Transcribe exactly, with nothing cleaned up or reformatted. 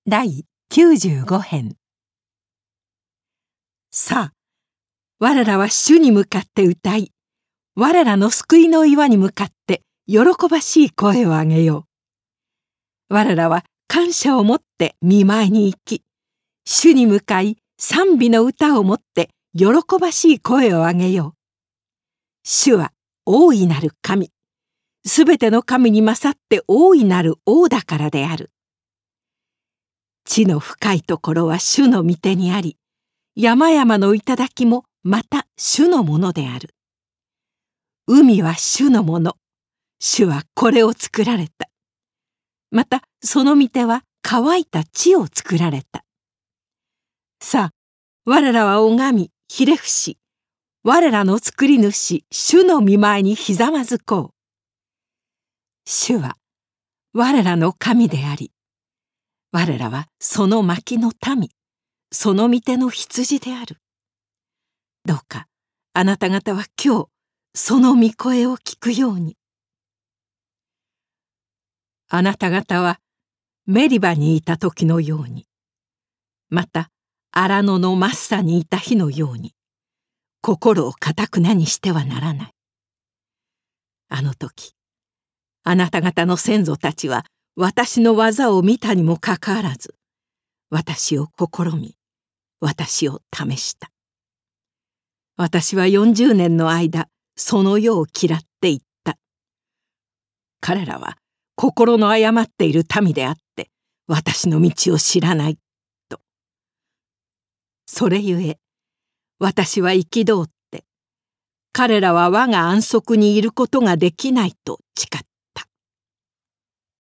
だいきゅうじゅうご編。さあ、我らは主に向かって歌い、我らの救いの岩に向かって喜ばしい声を上げよう。我らは感謝をもって見舞いに行き、主に向かい賛美の歌をもって喜ばしい声を上げよう。主は大いなる神、すべての神に勝って大いなる王だからである。地の深いところは主の御手にあり、山々の頂もまた主のものである。海は主のもの、主はこれを作られた。またその御手は乾いた地を作られた。さあ、我らは拝みひれ伏し、我らの作り主主の御前にひざまずこう。主は我らの神であり、我らはその牧の民、その御手の羊である。どうかあなた方は今日その御声を聞くように。あなた方はメリバにいた時のように、また荒野のマッサにいた日のように、心をかたくなにしてはならない。あの時、あなた方の先祖たちは私の技を見たにもかかわらず、私を試み、私を試した。私はよんじゅうねんの間、その世を嫌っていった。彼らは心の誤っている民であって、私の道を知らない、と。それゆえ、私は憤って、彼らは我が安息にいることができないと誓っ